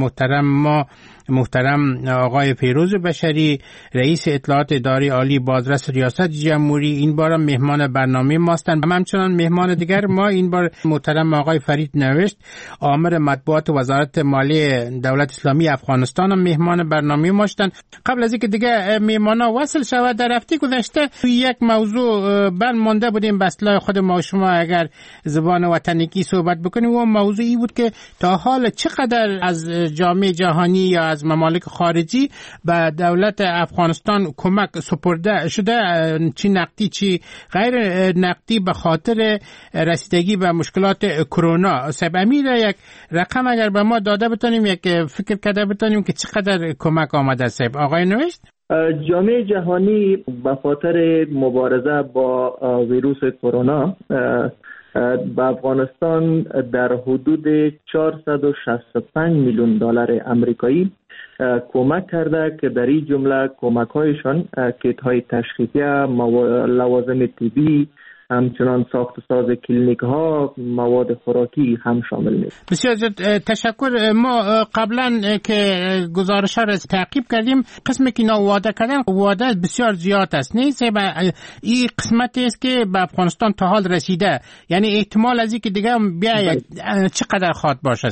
محترم آقای فیروز بشری، رئیس اطلاعات اداری عالی بازرس ریاست جمهوری، این بار مهمان برنامه ماستند. همچنان مهمان دیگر ما این بار محترم آقای فرید نوشت، آمر مطبوعات وزارت مالی دولت اسلامی افغانستان هم مهمان برنامه ما شدند. قبل از اینکه دیگه مهمانا وصل شود، در هفته گذشته یک موضوع بند مانده بودیم به اصطلاح خود ما شما اگر زبان وطنی صحبت بکنیم، و موضوعی بود که تا حال چقدر از جامعه جهانی یا از ممالک خارجی به دولت افغانستان کمک سپرده شده، چی نقدی چی غیر نقدی، به خاطر رسیدگی به مشکلات کرونا. سبمی را یک رقم اگر به ما داده بتونیم، یک فکر کرده بتونیم که چقدر کمک آمده صاحب. آقای نوشت، جامعه جهانی به خاطر مبارزه با ویروس کرونا به افغانستان در حدود 465 میلیون دلار آمریکایی کمک کرده که در این جمله کمک هایشان کیت های تشخیصی، لوازم طبی، همچنان ساخت و ساز کلینیک ها، مواد خوراکی هم شامل میشه. بسیار زیاد تشکر. ما قبلا که گزارش ها را تعقیب کردیم، قسمی که اینا وعده کردن وعده بسیار زیاد است، نیست؟ این قسمتی است که به افغانستان تا حال رسیده، یعنی احتمال از این که دیگه بیاید چقدر خواد باشه؟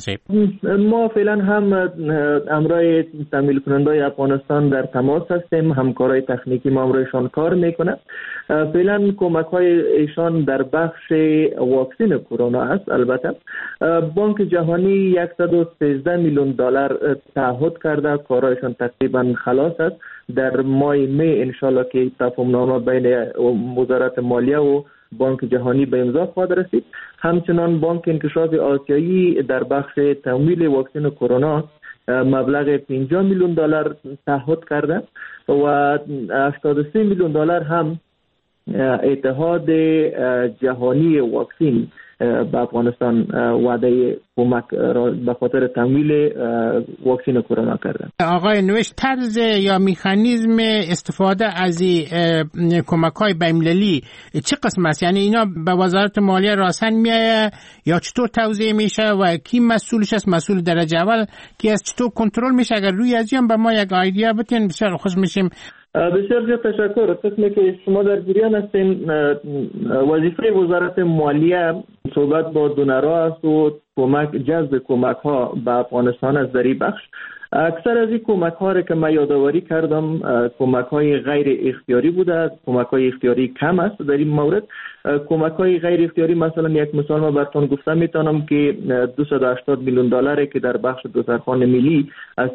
ما فعلا هم امرای تامین کننده افغانستان در تماس هستیم، همکارای تکنیکی ما امرایشان کار میکنه. فعلا کمک های ایشان در بخش واکسین کرونا است. البته بانک جهانی 113 میلیون دلار تعهد کرده، کارایشان تقریبا خلاص است. در ماه می انشالله که تفاهم نامه بین وزارت مالیه و بانک جهانی به امضا خواهد رسید. همچنان بانک انکشاف آسیایی در بخش تمویل واکسن کرونا مبلغ 50 میلیون دلار تعهد کرده و 83 میلیون دلار هم اتحاد جهانی واکسین به افغانستان وعده کمک را به خاطر تمویل واکسن کرونا کردن. آقای نوشت، طرز یا مکانیزم استفاده از کمک‌های بین‌المللی چه قسم است؟ یعنی اینا به وزارت مالیه راسن میآید یا چطور توزیع میشه و کی مسئولش است؟ مسئول درجه اول کی است؟ چطور کنترل میشه؟ اگر روی از این به ما یک ایده بدین بسیار خوش میشیم. بسیار زیاد تشکر. قسمی که شما در جریان هستین، وظیفه وزارت مالیه صحبت با دونرها است و جذب کمک ها به افغانستان از در این بخش. اکثر از این کمک ها را که من یادآوری کردم کمک های غیر اختیاری بوده، کمک های اختیاری کم است. در این مورد کمک های غیر اختیاری، مثلا یک مثال ما براتون گفتم میتونم که 280 میلیون دلاری که در بخش دوترخوان ملی از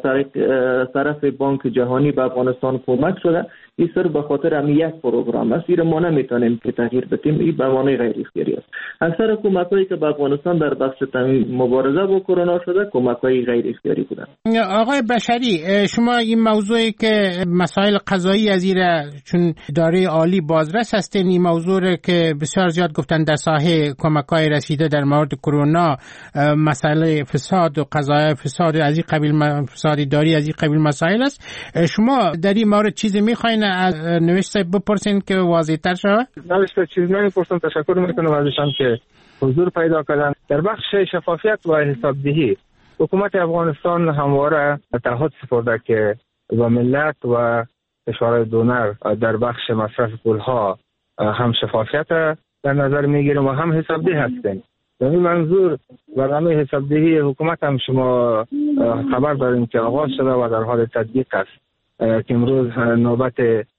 طرف بانک جهانی به افغانستان کمک شده، این سر به خاطر هم یک پروگرام است. این ما نمیتونیم که تغییر بدیم، این به معنای غیر اختیاری است. اکثر کمک هایی که به افغانستان در بخش مبارزه با کرونا شده کمک های غیر اختیاری بودند. آقای بشری، شما این موضوعی که مسائل قضایی از این چون اداره عالی بازرس هستین، این موضوع که بسیار زیاد گفتن در ساحه کمک‌های رسیده در مورد کرونا، مسئله فساد و قضایا فساد از این قبیل، فساد اداری از این قبیل مسائل است. شما در این مورد چیزی می‌خواین از نوشت بپرسین که واضح‌تر شود؟ نوشت چیز نمی‌پرسم. تشکر می‌کنم ازشان که حضور پیدا کردن. در بخش شفافیت و حسابدهی حکومت افغانستان همواره تعهد سپرده که با ملت و کشورهای دونر در بخش مصرف پولها هم شفافیت در نظر میگیریم و هم حسابدهی هستیم. در این منظور برنامه حسابدهی حکومت هم شما خبر داریم که آغاز شده و در حال تطبیق است که امروز نوبت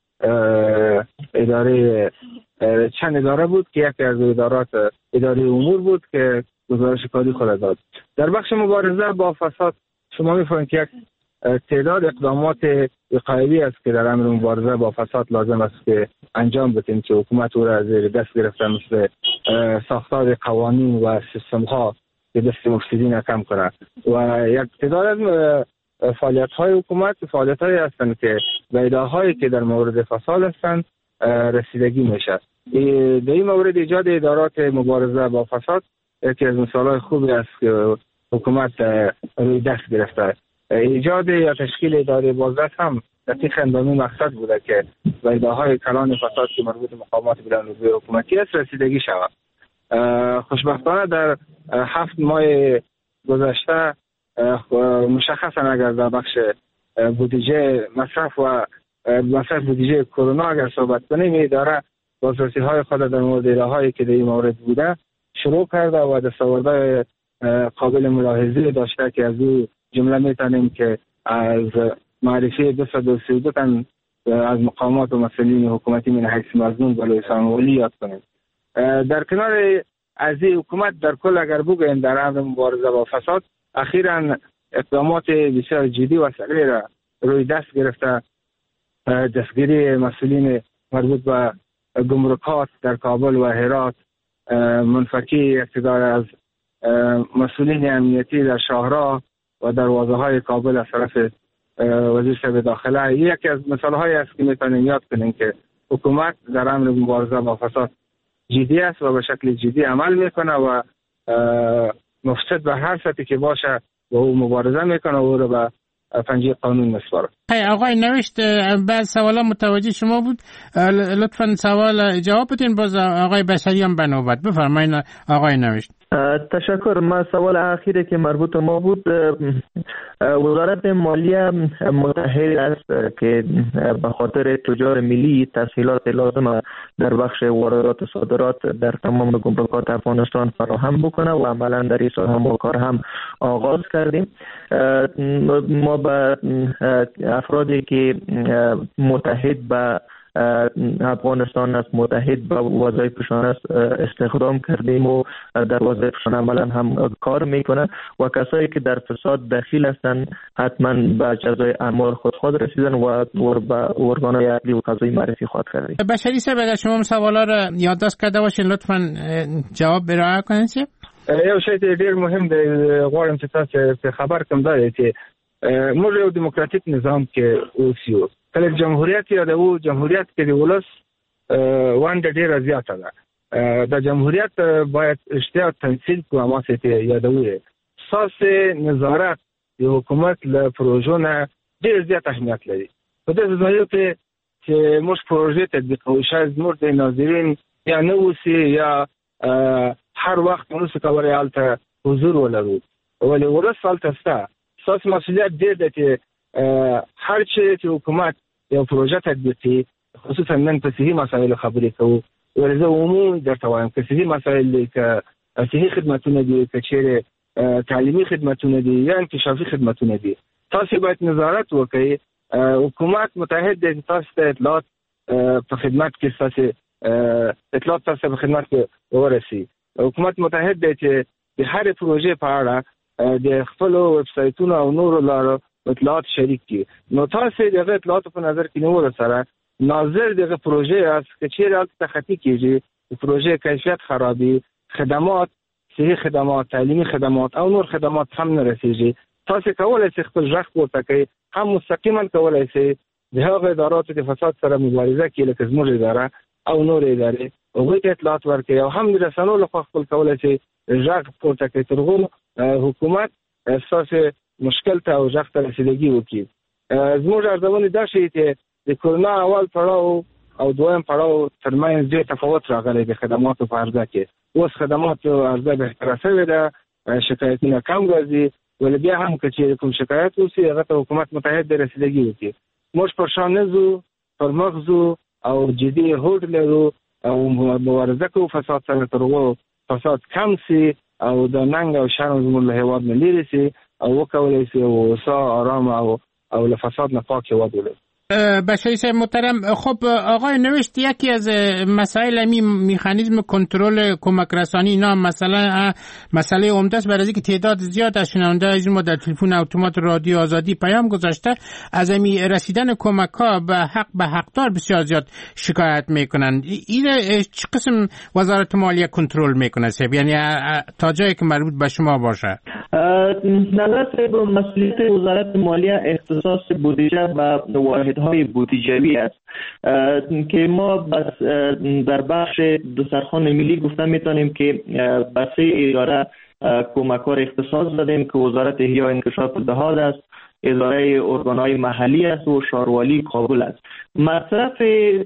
اداره چند اداره بود که یکی از ادارات اداره امور بود که گزارش کاری خود داد. در بخش مبارزه با فساد شما می‌فهمید که یک تعداد اقدامات وقایعی است که در امر مبارزه با فساد لازم است که انجام بدیم که حکومت او را زیر دست گرفته، مثل ساختار قوانین و سیستم‌ها که دست مفسدین کم کنند و یک تعداد از فعالیت‌های حکومت فعالیت‌هایی هستند که به ایده‌هایی که در مورد فساد هستند رسیدگی میشه. در این مورد ایجاد ادارات مبارزه با فساد یکی از مثال‌های خوبی است که حکومت روی دست گرفته. ایجاد یا تشکیل اداره بازرس هم دقیقاً به این مقصد بوده که به ایده‌های کلان فساد که مربوط به مقامات بلندرتبه حکومتی است رسیدگی شود. خوشبختانه در 7 ماه گذشته مشخصاً اگر در بخش بودجه مصرف بودجه کرونا اگر صحبت کنیم، اداره بازرسی‌های خود در مورد ایده‌هایی که در این مورد بوده شروع کرده و دستاوردهای قابل ملاحظه داشته که از او جمله میتونیم که از معرفی 232 تن از مقامات و مسئولین حکومتی من حیث مظنون بلوچستان ولی یاد کنیم. در کنار از این حکومت در کل اگر بگوییم در امر مبارزه با فساد اخیراً اقدامات بسیار جدی و سریع را روی دست گرفته. دستگیری مسئولین مربوط به گمرکات در کابل و هرات، منفکی اقتدار از مسئولین امنیتی در شاهراه و دروازه‌های کابل از طرف وزیر صاحب داخله، یکی از مثال‌هایی است که می‌تونیم یاد کنیم که حکومت در امر مبارزه با فساد جدی است و به شکل جدی عمل میکنه و مفسد به هر سطحی که باشه با او مبارزه میکنه و او رو به پنجه قانون میسپارم. آقای نوشت بعض سوالا متوجه شما بود، لطفا سوال جواب بدین، باز آقای بشری هم به نوبت. بفرمایید آقای نوشت. تشکر. ما سوال اخیری که مربوط به ما بود، وزارت مالیه متحد است که به خاطر تجار ملی تسهیلات لازم در بخش واردات و صادرات در تمام گمرکات افغانستان فراهم بکنه و عملا در این سال هم کار هم آغاز کردیم. ما به افرادی که متحد به افغانستان است، متحد به وظایفشان است استخدام کردیم و در وظایفشان عملا هم کار میکنند و کسایی که در فساد دخیل هستند حتما به جزای اعمال خود رسیدن و به ارگان‌های عدلی و قضایی معرفی خواهد کردیم. بشری صاحب اگر شما سوالا را یادداشت کرده باشین لطفا جواب ارائه کنید. یو شی ډیر مهم دی، غواړم چې تاسو خبر کوم دا چې موږ یو دیموکراتیک نظام کې اوسو. کله جمهوریت یادو، جمهوریت کې د ولس ونډه ډیره زیاته ده. د جمهوریت باید اشتیا تنظیم کو ماسه یادوي. اساس نظارت د حکومت له پروژو نه ډیر زیات اهمیت لري. په دې ځای کې چې موږ پروژې تطبیق کوو، شاید موږ د ناظرین یا نه اوسي یا هر وخت موږ کولای الته حضور ولرو، ولې ولس الته ستا اساس مسؤلیت دې ده چې هر چې حکومت یو پروژه تطبیقي، خصوصا نن په صحي مسایلو خبرې کوو، ولې زه عمومي درته وایم که صحي مسایل دي، که صحي خدمتونه دي، که چیرې تعلیمي خدمتونه دي یا انکشافي خدمتونه دي، تاسو باید نظارت وکړئ. حکومت متحد دی، تاسو ته اطلاعات په خدمت کې تاسو اطلاعات تاسو په خدمت کې ورسي. حکومت متحد دی چې د هر پروژې په اړه د خپل ویب سایټونو او نورو لارو اطلاعات شریک کی. نو تاسو دغه اطلاعات په نظر کې نیول سره ناظر دغه پروژې است که چیرې تخطی کیږي، پروژې کیفیت خرابي، خدمات صحي خدمات، تعلیمي خدمات او نور خدمات هم نه رسیږي، تاسو کولای شئ خپل ځخ پورته کړئ. هم مستقیما کولای شئ د هغه اداراتو د فساد سره مبارزه کوي لکه زموږ اداره او نور ادارې، هغوی ته اطلاعات ورکړئ او هم د رسنیو لخوا خپل کولای شئ ځخ پورته کړئ تر څو حکومت اساسي مشکل ته او ځخ ته رسیدګي وکړي. زموږ ارزونه دا شي چې د کورونا اول پړاو او دویم پړاو ترمنځ ډېر تفاوت راغلی د خدماتو په عرضه کې. اوس خدماتو عرضه بهتره شوې ده، شکایتونه کم راځي، ولې بیا هم که چیرې کوم شکایت وسي هغه ته حکومت متحد د رسیدګي وکړي. موږ پر شا نه ځو، پر مخ ځو او جدي هوډ لرو او مبارزه کوو فساد سره تر څو فساد کم سي او د ننګ او شرم زموږ له هېواد نه لرې سي او وکولای شي اوسه آرام او له فساد نه پاک هېواد ولري. بشری صاحب محترم، خب آقای نوشت یکی از مسائل مکانیزم کنترل کمک رسانی اینا مسئله عمده است، برای اینکه تعداد زیاد از شنونده‌های ما در تلفن اتومات رادیو آزادی پیام گذاشته از رسیدن کمک ها به حقدار بسیار زیاد شکایت میکنن. این چه قسم وزارت مالیه کنترل میکنه صاحب، یعنی تا جایی که مربوط به شما باشه؟ نظر صاحب مسئولیت وزارت مالیه اختصاص بودجه و واحدهای بودجوی است که ما در بخش دسترخوان ملی گفته میتونیم که به 3 اداره کمک‌ها را اختصاص دادیم که وزارت احیا و انکشاف دهات است، اداره ارگان‌های محلی است و شاروالی کابل است. مصرف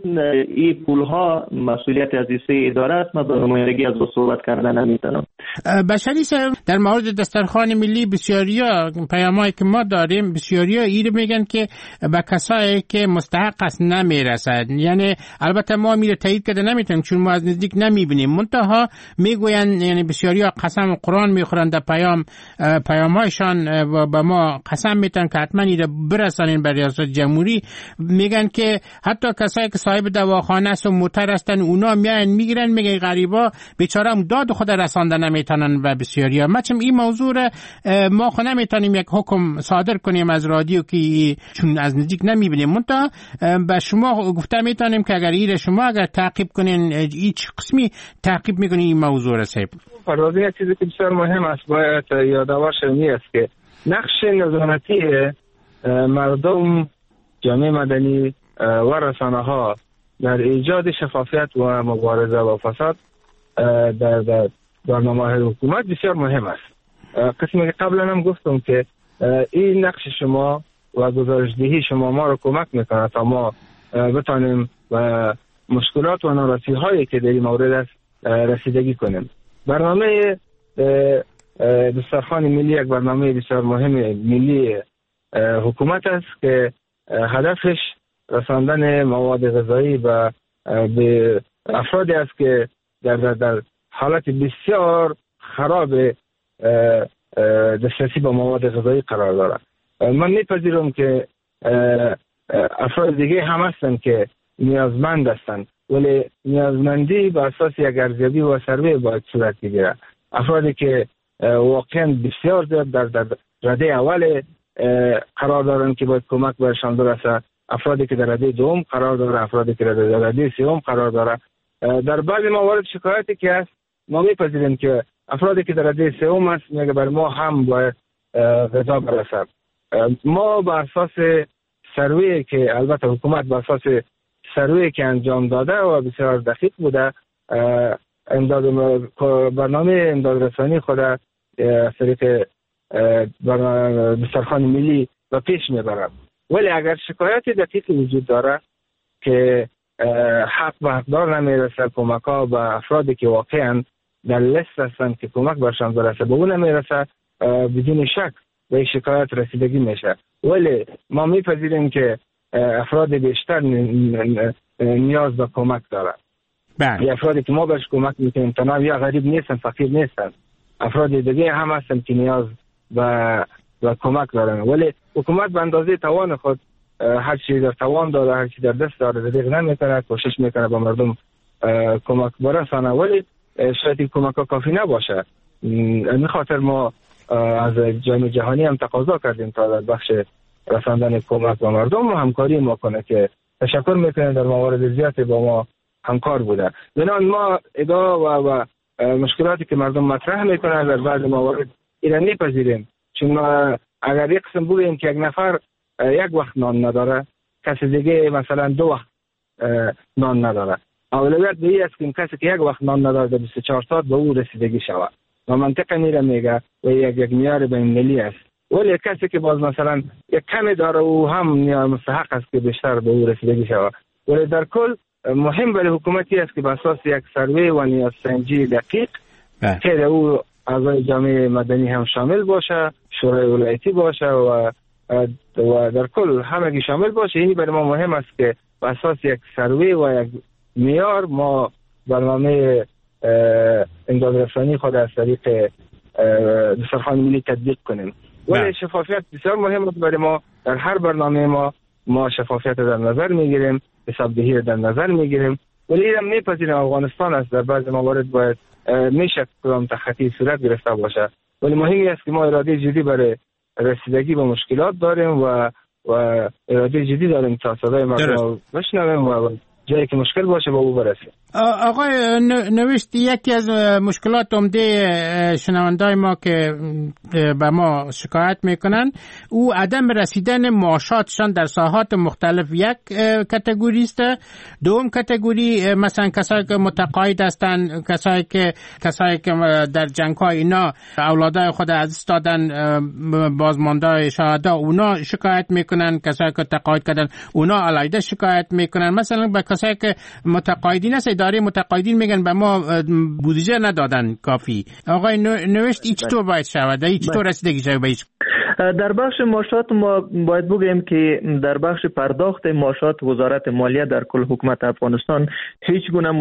این پول‌ها مسئولیت از این 3 اداره است. من به نمایندگی از صحبت کردن نمیتونم. بشری صاحب، در مورد دسترخوان ملی بسیاریا پیامایی که ما داریم، بسیاریا این میگن که به کسایی که مستحق است نمیرسد. یعنی البته ما میره تایید کرده نمیتونیم چون ما از نزدیک نمیبینیم، منتها میگوین یعنی بسیاریا قسم قرآن میخورن در پیامهایشان به ما قسم میتن که حتما ایره برسانین به ریاست جمهوری. میگن که حتی کسایی که صاحب دواخانه است و موتر هستن اونا میگیرن میگن غریبا بیچاره داد خود رسانده نمیتونن و بسیاریا. مچم این موضوع ما خود نمیتونیم یک حکم صادر کنیم از رادیو که چون از نزدیک نمیبینیم، منتها به شما گفته میتونیم که اگر ایره شما اگر تعقیب کنین هیچ قسمی تعقیب میکنین این موضوع را صاحب. پروازی یک چیزی که بسیار مهم است باید یادآور شدنی است که نقش نظارتی مردم، جامعه مدنی و رسانه ها در ایجاد شفافیت و مبارزه با فساد در برنامه‌های حکومت بسیار مهم است. قسمی که قبلا هم گفتم که این نقش شما و گزارشدهی شما ما رو کمک میکنه تا ما بتانیم و مشکلات و ناراضی هایی که در این مورد است رسیدگی کنیم. برنامه دسترخوان ملی یک برنامه بسیار مهم ملی حکومت است که هدفش رساندن مواد غذایی به افرادی است که در حالت بسیار خراب دسترسی به مواد غذایی قرار دارد. من میپذیرم که افراد دیگه هم هستن که نیازمند هستند، ولی نیازمندی به اساس یک ارزیابی و سروی باید صورت بگیره. افرادی که واقعا بسیار زیاد در رده اول قرار دارن که باید کمک برشان برسه، افرادی که در رده دوم قرار داره، افرادی که در رده سوم قرار داره. در بعضی موارد شکایتی که هست ما میپذیریم که افرادی که در رده سوم هست میگه بر ما هم باید غذا برسه. ما بر اساس سروی که البته حکومت بر اساس سروی که انجام داده و بسیار دقیق بوده برنامه امداد رسانی خود از طریق دسترخوان ملی و پیش میبرد. ولی اگر شکایت دقیق وجود داره که حق به حقدار نمیرسه، کمک ها به افرادی که واقعا در لیست هستند که کمک برشان برسه به اون نمیرسه، بدون شک به این شکایت رسیدگی میشه. ولی ما میپذیریم که افراد بیشتر نیاز به کمک داره. یا افرادی که ما بهش کمک میکنیم تنها یا غریب نیستن، فقیر نیستن، افراد دیگه هم هستن که نیاز به کمک دارن. ولی حکومت به اندازه توان خود هر چی در توان داره، هر چی در دست داره دریغ نمیکنه، کوشش میکنه به مردم کمک برسانه، ولی شاید کمک ها کافی نباشه. این خاطر ما از جامعه جهانی هم تقاضا کردیم تا در بخش رساندن کمک به مردم همکاری ما کنه که تشکر میکنیم در موارد زیادی با ما همکار بوده. بنابراین ما ادعا و مشکلاتی که مردم مطرح میکنن در بعض موارد ایران میپذیریم، چون اگر یک قسم بگیم که یک نفر یک وقت نان نداره، کسی دیگه مثلا 2 وقت نان نداره، اولویت به این است که کسی که یک وقت نان نداره در 24 ساعت به او رسیدگی شود و منطقه میره میگه و یک معیار بین‌المللی است. ولی کسی که باز مثلا یک کمی داره او هم نیاز مستحق است که بیشتر به او رسیدگی شود. ولی در کل مهم برای حکومتی است که به اساس یک سروی و نیازسنجی دقیق که در او اعضای جامعه مدنی هم شامل باشه، شورای ولایتی باشه و در کل همگی شامل باشه. این برای ما مهم است که به اساس یک سروی و یک معیار ما برنامه امداد رسانی خود از طریق دسترخوان ملی تطبیق کنیم. ولی شفافیت بسیار مهم است برای ما. در هر برنامه ما شفافیت در نظر میگیریم، حسابدهی در نظر میگیریم، ولی اینم میپذیریم افغانستان است در بعض موارد باید میشه کدام تخطی صورت گرفته باشه. ولی مهمی است که ما اراده جدی برای رسیدگی به مشکلات داریم و اراده جدی داریم تا صدای مردم بشنویم و جایی که مشکل باشه به او برسیم. آقای نوشت، یکی از مشکلات عمده شنوندای ما که به ما شکایت میکنن او عدم رسیدن معاشاتشان در ساحات مختلف. یک کاتگوری است. دوم کاتگوری مثلا کسایی که متقاعد هستند، کسایی که در جنگ‌های اینا اولادای خود از دست دادن، بازمانده شهدا، اونا شکایت میکنن. کسایی که تقاعد کردن اونا علیحده شکایت میکنن. مثلا به کسایی که متقاعدین است، اداره متقاعدین میگن به ما بودجه ندادن کافی. آقای نوشت این چطور باید شود؟ این چطور رسیدگی شود به این؟ در بخش معاشات ما باید بگیم که در بخش پرداخت معاشات وزارت مالیه در کل حکومت افغانستان هیچ گونه